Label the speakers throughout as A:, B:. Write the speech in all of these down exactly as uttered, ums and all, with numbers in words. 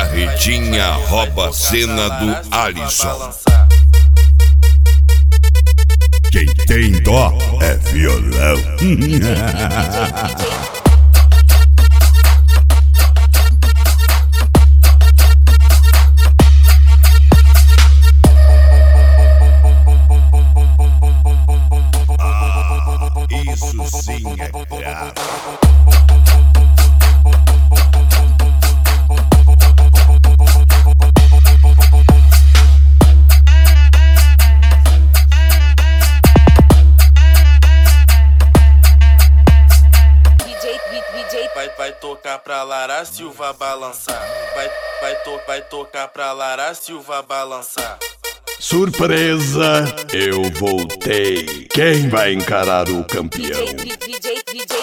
A: Carretinha rouba a cena do Alisson. Quem tem dó é violão. Ah, isso sim é grave.
B: Vai, vai tocar pra Lara Silva balançar. Vai, vai, to, vai tocar pra Lara Silva balançar.
C: Surpresa, eu voltei. Quem vai encarar o campeão?
D: D J, D J, D J.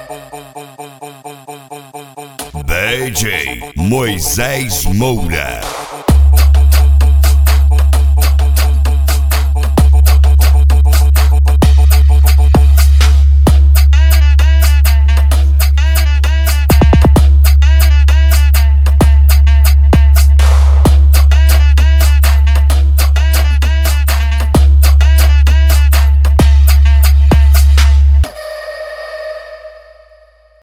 A: D J Moisés Moura.